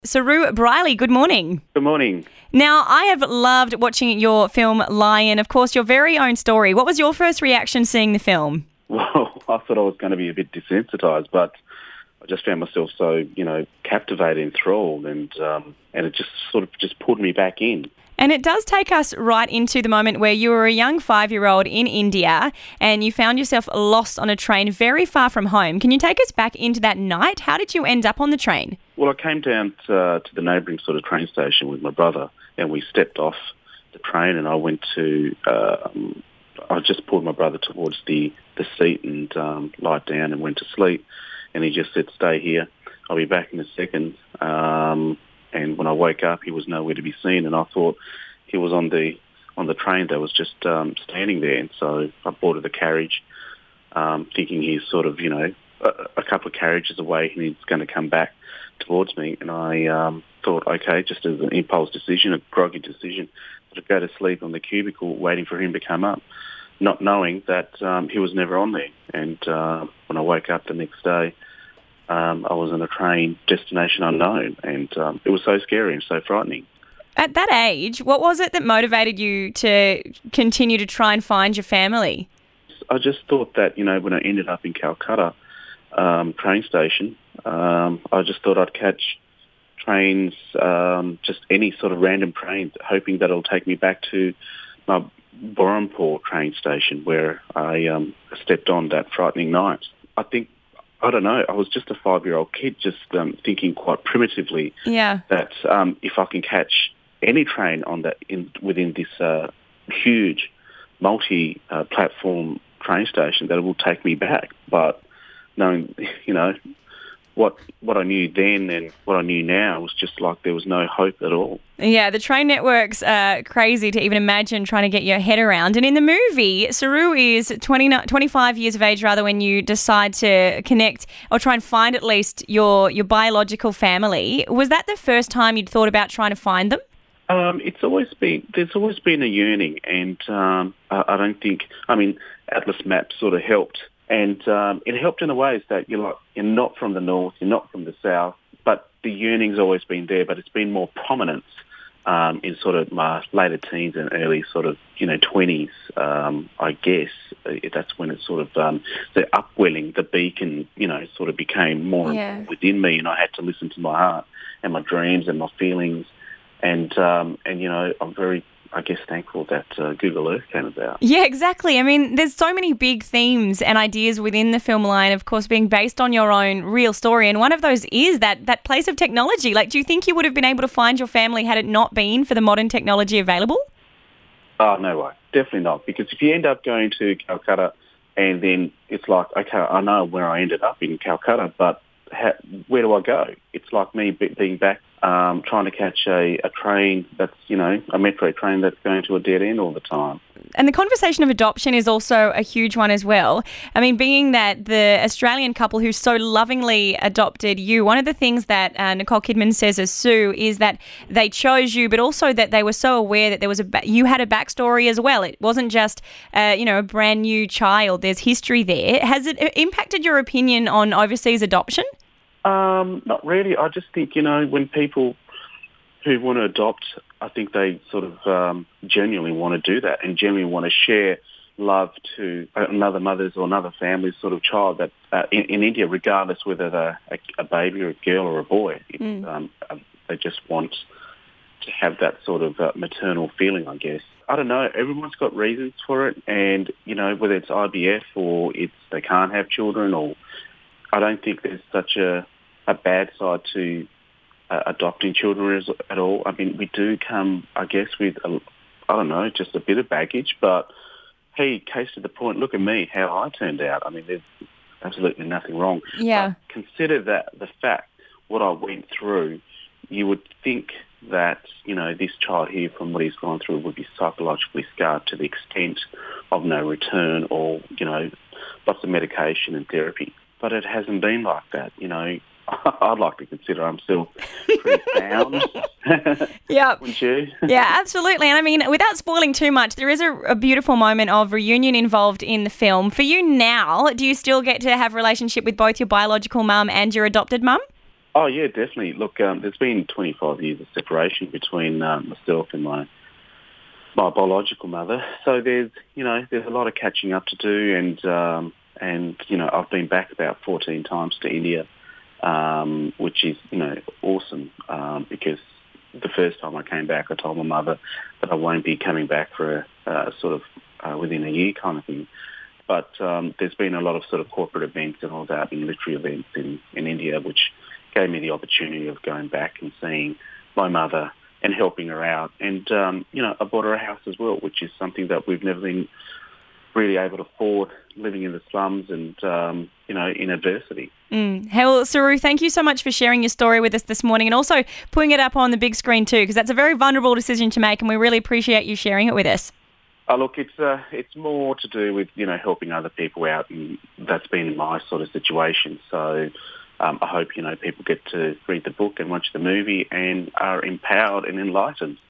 Saru Briley, good morning. Good morning. Now, I have loved watching your film Lion, of course, your very own story. What was your first reaction seeing the film? Well, I thought I was going to be a bit desensitised, but I just found myself so, captivated, enthralled, and it just sort of just pulled me back in. And it does take us right into the moment where you were a young 5-year-old in India and you found yourself lost on a train very far from home. Can you take us back into that night? How did you end up on the train? Well, I came down to the neighbouring sort of train station with my brother, and we stepped off the train, and I went to, I just pulled my brother towards the seat and lied down and went to sleep. And he just said, "Stay here. I'll be back in a second." And when I woke up, he was nowhere to be seen, and I thought he was on the train that was just standing there. And so I boarded the carriage, thinking he's sort of, a couple of carriages away, and he's going to come back towards me. And I thought, okay, just as an impulse decision, a groggy decision, to go to sleep on the cubicle waiting for him to come up, not knowing that he was never on there. And when I woke up the next day, I was on a train, destination unknown, and it was so scary and so frightening. At that age, what was it that motivated you to continue to try and find your family? I just thought that, when I ended up in Calcutta train station, I just thought I'd catch trains, just any sort of random train, hoping that it'll take me back to my Burrampore train station where I stepped on that frightening night. I don't know, I was just a 5-year-old kid just thinking quite primitively that if I can catch any train on that within this huge multi-platform train station, that it will take me back. But knowing, what I knew then and what I knew now was just like there was no hope at all. Yeah, the train network's crazy to even imagine trying to get your head around. And in the movie, Saru is 25 years of age when you decide to connect or try and find at least your biological family. Was that the first time you'd thought about trying to find them? There's always been a yearning, and I don't think, Atlas Maps sort of helped. And it helped in the ways that you're not from the north, you're not from the south, but the yearning's always been there, but it's been more prominent in sort of my later teens and early sort of, 20s, I guess. That's when it sort of, the upwelling, the beacon, sort of became more within me, and I had to listen to my heart and my dreams and my feelings. And I'm very, I guess, thankful that Google Earth came about. Yeah, exactly. There's so many big themes and ideas within the film Lion, of course, being based on your own real story. And one of those is that place of technology. Do you think you would have been able to find your family had it not been for the modern technology available? Oh, no way. Definitely not. Because if you end up going to Calcutta and then it's like, okay, I know where I ended up in Calcutta, but where do I go? It's like me being back trying to catch a train that's, a metro train that's going to a dead end all the time. And the conversation of adoption is also a huge one as well. Being that the Australian couple who so lovingly adopted you, one of the things that Nicole Kidman says as Sue is that they chose you, but also that they were so aware that there was you had a backstory as well. It wasn't just, a brand new child. There's history there. Has it impacted your opinion on overseas adoption? Not really. I just think, when people who want to adopt, I think they sort of genuinely want to do that and genuinely want to share love to another mother's or another family's sort of child that in India, regardless whether they're a baby or a girl or a boy. They just want to have that sort of maternal feeling, I guess. I don't know. Everyone's got reasons for it, and, whether it's IVF or they can't have children, or I don't think there's such a bad side to adopting children at all. We do come, I guess, with, just a bit of baggage, but hey, case to the point, look at me, how I turned out. There's absolutely nothing wrong. Yeah. But consider that the fact, what I went through, you would think that, this child here, from what he's gone through, would be psychologically scarred to the extent of no return or, lots of medication and therapy. But it hasn't been like that, I'd like to consider I'm still pretty sound. Yeah. Wouldn't you? Yeah, absolutely. And without spoiling too much, there is a beautiful moment of reunion involved in the film. For you now, do you still get to have a relationship with both your biological mum and your adopted mum? Oh yeah, definitely. Look, there's been 25 years of separation between myself and my biological mother. So there's a lot of catching up to do, and I've been back about 14 times to India, which is awesome, because the first time I came back, I told my mother that I won't be coming back for within a year kind of thing. But there's been a lot of sort of corporate events and all that, military events in India, which gave me the opportunity of going back and seeing my mother and helping her out. And, I bought her a house as well, which is something that we've never been really able to afford, living in the slums and, in adversity. Well, Saru, thank you so much for sharing your story with us this morning and also putting it up on the big screen too, because that's a very vulnerable decision to make and we really appreciate you sharing it with us. Look, it's more to do with, helping other people out, and that's been my sort of situation. So I hope, people get to read the book and watch the movie and are empowered and enlightened.